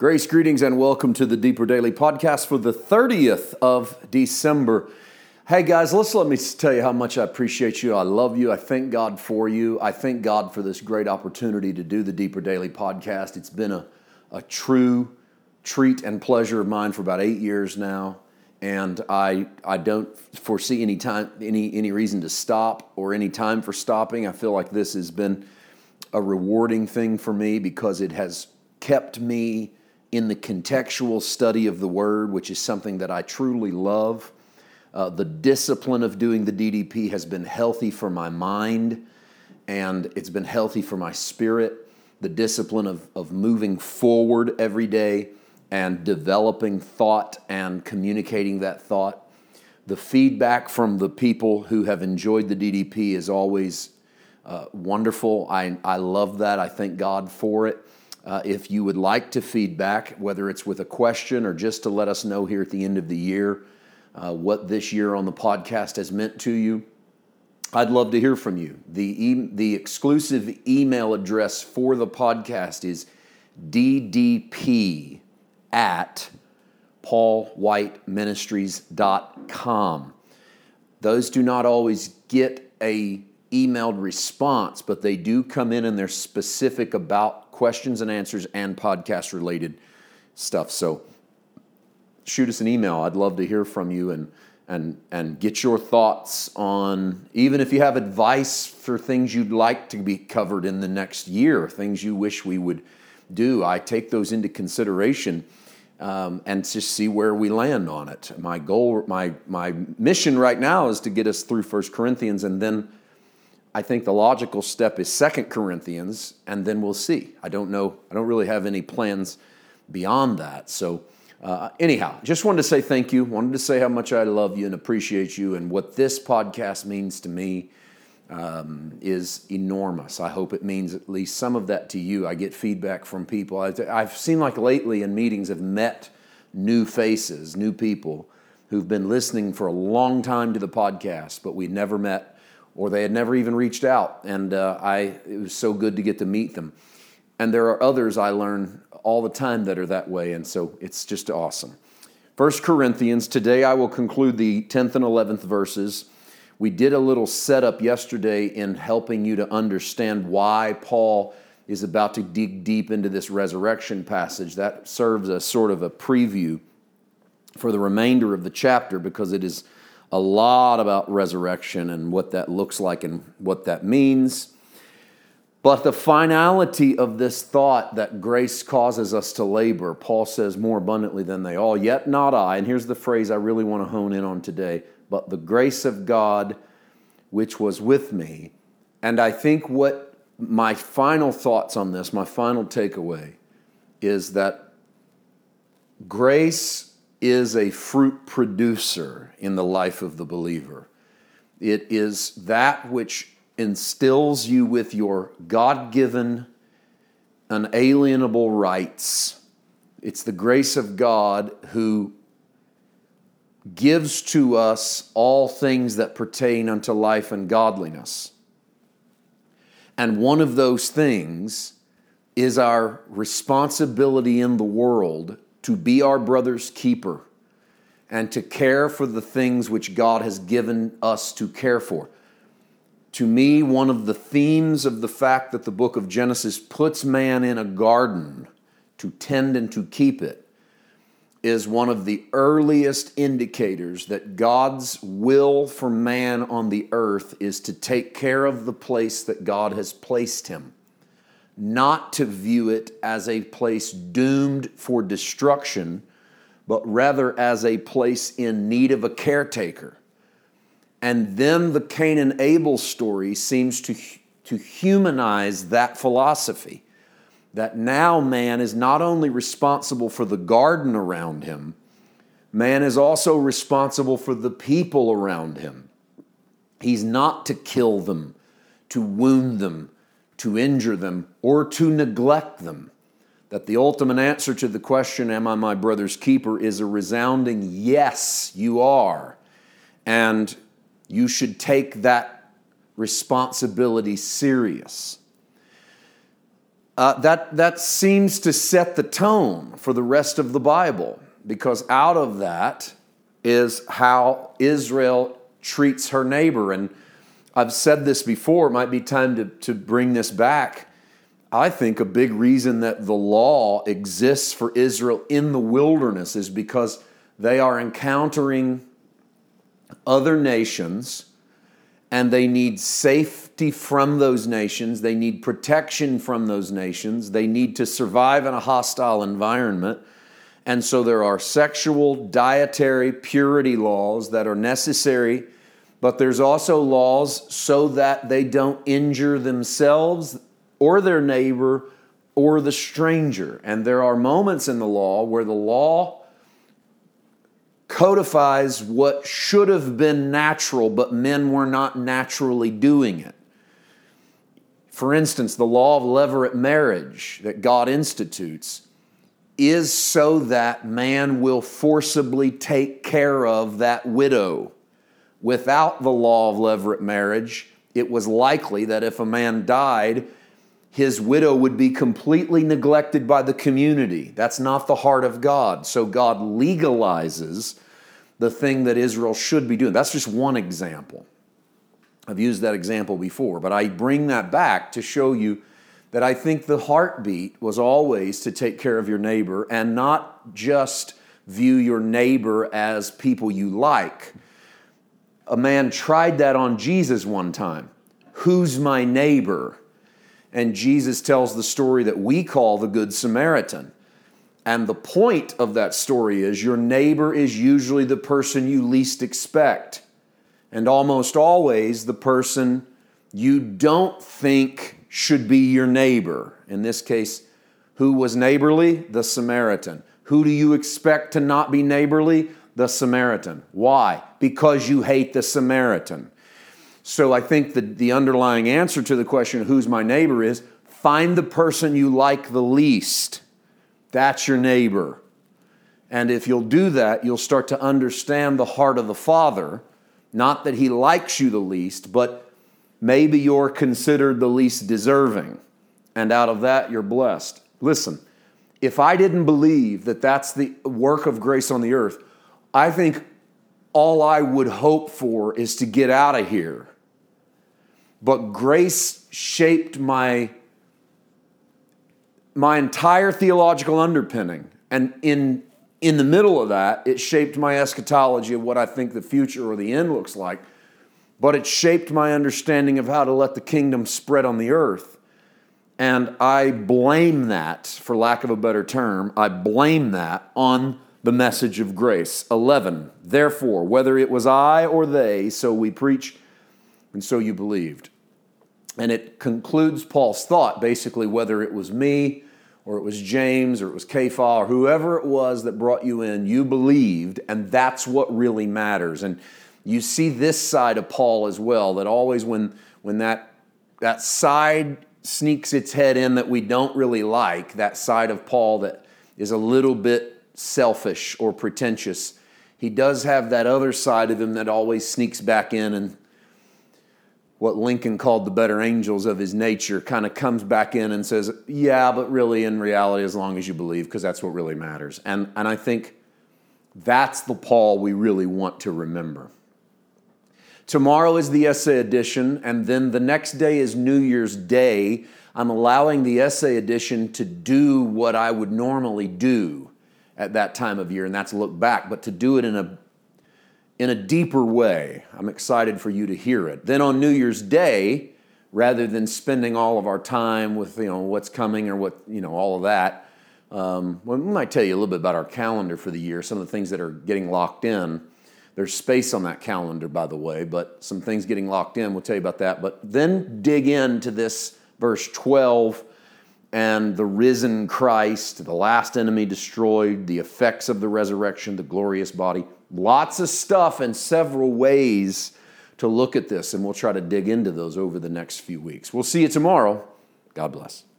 Grace, greetings, and welcome to the Deeper Daily Podcast for the 30th of December. Hey guys, let me tell you how much I appreciate you. I love you. I thank God for you. I thank God for this great opportunity to do the Deeper Daily Podcast. It's been a true treat and pleasure of mine for about 8 years now, and I don't foresee any reason to stop or any time for stopping. I feel like this has been a rewarding thing for me because it has kept me in the contextual study of the Word, which is something that I truly love. The discipline of doing the DDP has been healthy for my mind, and it's been healthy for my spirit. The discipline of moving forward every day and developing thought and communicating that thought. The feedback from the people who have enjoyed the DDP is always wonderful. I love that. I thank God for it. If you would like to feedback, whether it's with a question or just to let us know here at the end of the year what this year on the podcast has meant to you, I'd love to hear from you. The exclusive email address for the podcast is ddp@paulwhiteministries.com. Those do not always get a emailed response, but they do come in and they're specific about questions and answers and podcast related stuff. So shoot us an email. I'd love to hear from you and get your thoughts on, even if you have advice for things you'd like to be covered in the next year, things you wish we would do. I take those into consideration and just see where we land on it. My goal, my mission right now is to get us through 1 Corinthians, and then I think the logical step is 2 Corinthians, and then we'll see. I don't know. I don't really have any plans beyond that. So anyhow, just wanted to say thank you. Wanted to say how much I love you and appreciate you, and what this podcast means to me is enormous. I hope it means at least some of that to you. I get feedback from people. I've seen like lately in meetings have met new faces, new people who've been listening for a long time to the podcast, but we never met, or they had never even reached out, and it was so good to get to meet them. And there are others I learn all the time that are that way, and so it's just awesome. 1 Corinthians, today I will conclude the 10th and 11th verses. We did a little setup yesterday in helping you to understand why Paul is about to dig deep into this resurrection passage. That serves as sort of a preview for the remainder of the chapter, because it is a lot about resurrection and what that looks like and what that means. But the finality of this thought that grace causes us to labor, Paul says, more abundantly than they all, yet not I. And here's the phrase I really want to hone in on today: but the grace of God which was with me. And I think what my final thoughts on this, my final takeaway, is that grace is a fruit producer in the life of the believer. It is that which instills you with your God-given, unalienable rights. It's the grace of God who gives to us all things that pertain unto life and godliness. And one of those things is our responsibility in the world to be our brother's keeper and to care for the things which God has given us to care for. To me, one of the themes of the fact that the book of Genesis puts man in a garden to tend and to keep it is one of the earliest indicators that God's will for man on the earth is to take care of the place that God has placed him, not to view it as a place doomed for destruction, but rather as a place in need of a caretaker. And then the Cain and Abel story seems to humanize that philosophy, that now man is not only responsible for the garden around him, man is also responsible for the people around him. He's not to kill them, to wound them, to injure them, or to neglect them. That the ultimate answer to the question, am I my brother's keeper, is a resounding yes, you are. And you should take that responsibility serious. That seems to set the tone for the rest of the Bible, because out of that is how Israel treats her neighbor. And I've said this before, it might be time to bring this back. I think a big reason that the law exists for Israel in the wilderness is because they are encountering other nations, and they need safety from those nations. They need protection from those nations. They need to survive in a hostile environment. And so there are sexual, dietary, purity laws that are necessary, but there's also laws so that they don't injure themselves or their neighbor or the stranger. And there are moments in the law where the law codifies what should have been natural, but men were not naturally doing it. For instance, the law of levirate marriage that God institutes is so that man will forcibly take care of that widow. Without the law of levirate marriage, it was likely that if a man died, his widow would be completely neglected by the community. That's not the heart of God. So God legalizes the thing that Israel should be doing. That's just one example. I've used that example before, but I bring that back to show you that I think the heartbeat was always to take care of your neighbor and not just view your neighbor as people you like. A man tried that on Jesus one time. Who's my neighbor? And Jesus tells the story that we call the Good Samaritan. And the point of that story is your neighbor is usually the person you least expect, and almost always the person you don't think should be your neighbor. In this case, who was neighborly? The Samaritan. Who do you expect to not be neighborly? The Samaritan. Why? Because you hate the Samaritan. So I think the underlying answer to the question, who's my neighbor, is find the person you like the least. That's your neighbor. And if you'll do that, you'll start to understand the heart of the Father. Not that He likes you the least, but maybe you're considered the least deserving. And out of that, you're blessed. Listen, if I didn't believe that that's the work of grace on the earth, I think all I would hope for is to get out of here. But grace shaped my entire theological underpinning. And in the middle of that, it shaped my eschatology of what I think the future or the end looks like. But it shaped my understanding of how to let the kingdom spread on the earth. And I blame that, for lack of a better term, I blame that on the message of grace. 11, therefore, whether it was I or they, so we preach, and so you believed. And it concludes Paul's thought, basically, whether it was me or it was James or it was Kepha or whoever it was that brought you in, you believed, and that's what really matters. And you see this side of Paul as well, that always when that side sneaks its head in that we don't really like, that side of Paul that is a little bit selfish or pretentious, he does have that other side of him that always sneaks back in, and what Lincoln called the better angels of his nature kind of comes back in and says, yeah, but really in reality, as long as you believe, because that's what really matters. And I think that's the Paul we really want to remember. Tomorrow is the essay edition, and then the next day is New Year's Day. I'm allowing the essay edition to do what I would normally do at that time of year, and that's look back, but to do it in a deeper way. I'm excited for you to hear it. Then on New Year's Day, rather than spending all of our time with what's coming or what all of that, we might tell you a little bit about our calendar for the year, some of the things that are getting locked in. There's space on that calendar, by the way, but some things getting locked in, we'll tell you about that. But then dig into this verse 12 and the risen Christ, the last enemy destroyed, the effects of the resurrection, the glorious body. Lots of stuff and several ways to look at this, and we'll try to dig into those over the next few weeks. We'll see you tomorrow. God bless.